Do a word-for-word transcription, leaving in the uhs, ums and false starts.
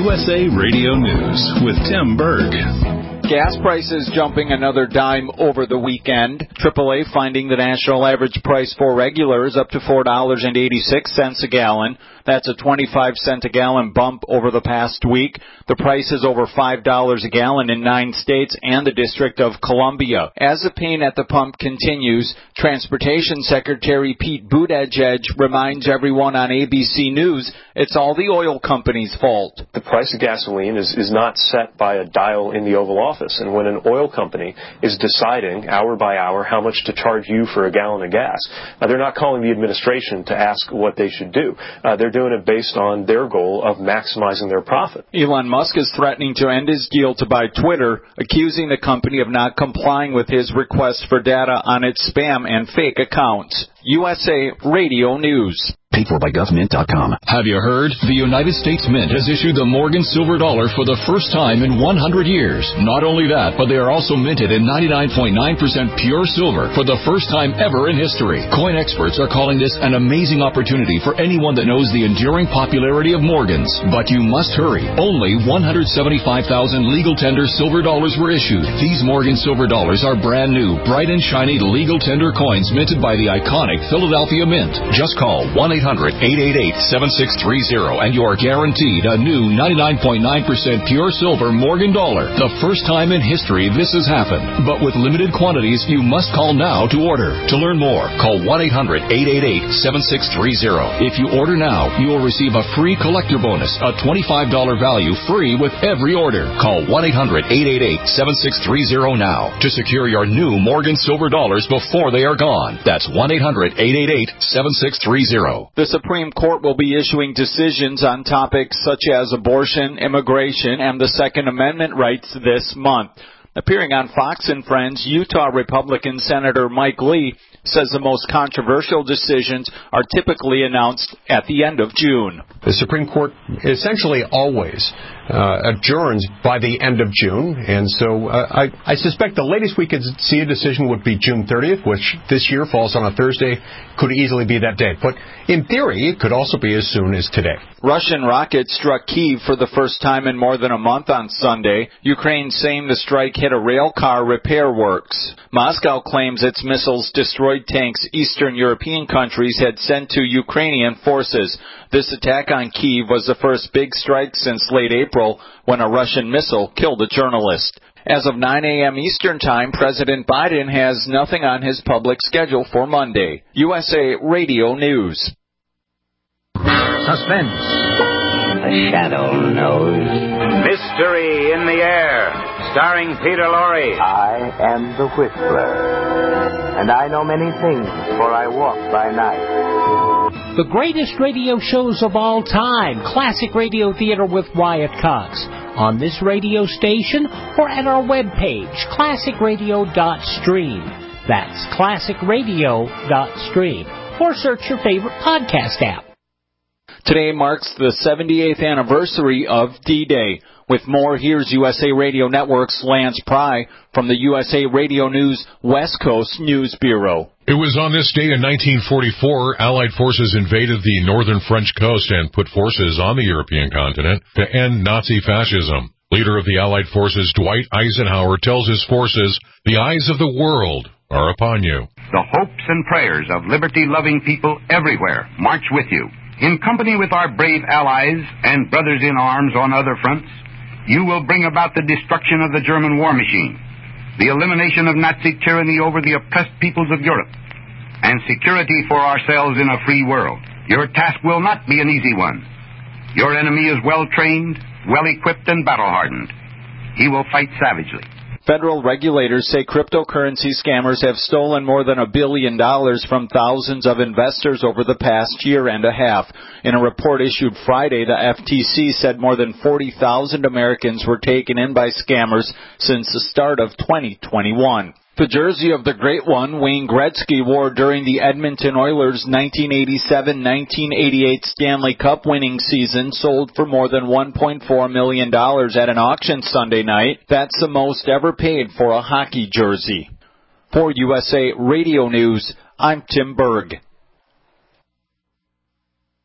U S A Radio News with Tim Berg. Gas prices jumping another dime over the weekend. triple A finding the national average price for regular is up to four dollars and eighty-six cents a gallon. That's a twenty-five cent a gallon bump over the past week. The price is over five dollars a gallon in nine states and the District of Columbia. As the pain at the pump continues, Transportation Secretary Pete Buttigieg reminds everyone on A B C News it's all the oil companies' fault. The price of gasoline is, is not set by a dial in the Oval Office. And when an oil company is deciding hour by hour how much to charge you for a gallon of gas, uh, they're not calling the administration to ask what they should do. Uh, they're doing it based on their goal of maximizing their profit. Elon Musk is threatening to end his deal to buy Twitter, accusing the company of not complying with his request for data on its spam and fake accounts. U S A Radio News. Paid for by government dot com. Have you heard? The United States Mint has issued the Morgan Silver Dollar for the first time in one hundred years. Not only that, but they are also minted in ninety-nine point nine percent pure silver for the first time ever in history. Coin experts are calling this an amazing opportunity for anyone that knows the enduring popularity of Morgans. But you must hurry. Only one hundred seventy-five thousand legal tender silver dollars were issued. These Morgan Silver Dollars are brand new, bright and shiny legal tender coins minted by the iconic Philadelphia Mint. Just call one eight hundred eight eight eight seven six three zero and you are guaranteed a new ninety-nine point nine percent pure silver Morgan dollar. The first time in history this has happened. But with limited quantities, you must call now to order. To learn more, call one eight hundred eight eight eight seven six three zero. If you order now, you will receive a free collector bonus, a twenty-five dollars value free with every order. Call one eight hundred eight eight eight seven six three zero now to secure your new Morgan Silver Dollars before they are gone. That's one eight hundred eight eight eight seven six three zero. The Supreme Court will be issuing decisions on topics such as abortion, immigration, and the Second Amendment rights this month. Appearing on Fox and Friends, Utah Republican Senator Mike Lee says the most controversial decisions are typically announced at the end of June. The Supreme Court essentially always uh, adjourns by the end of June, and so uh, I, I suspect the latest we could see a decision would be June thirtieth, which this year falls on a Thursday, could easily be that date. But in theory, it could also be as soon as today. Russian rockets struck Kyiv for the first time in more than a month on Sunday. Ukraine saying the strike hit a rail car repair works. Moscow claims its missiles destroyed tanks Eastern European countries had sent to Ukrainian forces. This attack on Kyiv was the first big strike since late April when a Russian missile killed a journalist. As of nine a.m. Eastern Time, President Biden has nothing on his public schedule for Monday. U S A Radio News. Suspense. The shadow knows. Mystery in the air, starring Peter Lorre. I am the Whistler, and I know many things, for I walk by night. The greatest radio shows of all time, Classic Radio Theater with Wyatt Cox, on this radio station or at our webpage, classic radio dot stream. That's classic radio dot stream. Or search your favorite podcast app. Today marks the seventy-eighth anniversary of D-Day. With more, here's U S A Radio Network's Lance Pry from the U S A Radio News West Coast News Bureau. It was on this day in nineteen forty-four, Allied forces invaded the northern French coast and put forces on the European continent to end Nazi fascism. Leader of the Allied forces, Dwight Eisenhower, tells his forces, "The eyes of the world are upon you." The hopes and prayers of liberty-loving people everywhere march with you. In company with our brave allies and brothers in arms on other fronts, you will bring about the destruction of the German war machine, the elimination of Nazi tyranny over the oppressed peoples of Europe, and security for ourselves in a free world. Your task will not be an easy one. Your enemy is well-trained, well-equipped, and battle-hardened. He will fight savagely. Federal regulators say cryptocurrency scammers have stolen more than a billion dollars from thousands of investors over the past year and a half. In a report issued Friday, the F T C said more than forty thousand Americans were taken in by scammers since the start of twenty twenty-one. The jersey of the Great One, Wayne Gretzky, wore during the Edmonton Oilers' nineteen eighty-seven nineteen eighty-eight Stanley Cup winning season sold for more than one point four million dollars at an auction Sunday night. That's the most ever paid for a hockey jersey. For U S A Radio News, I'm Tim Berg.